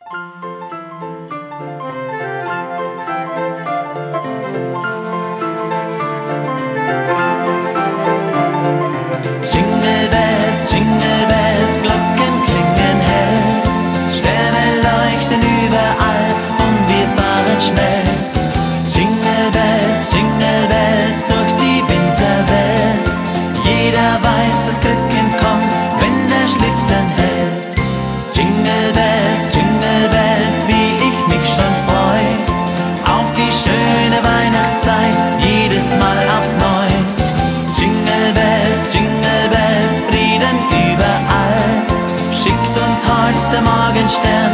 Jingle Bells, Glocken klingen hell, Sterne leuchten überall und wir fahren schnell. Jingle Bells durch die Winterwelt, jeder weiß, das Christkind kommt, wenn der Schlitten hält. Jingle Bells, wie ich mich schon freu, auf die schöne Weihnachtszeit, jedes Mal aufs Neu. Jingle Bells, Frieden überall, schickt uns heute der Morgenstern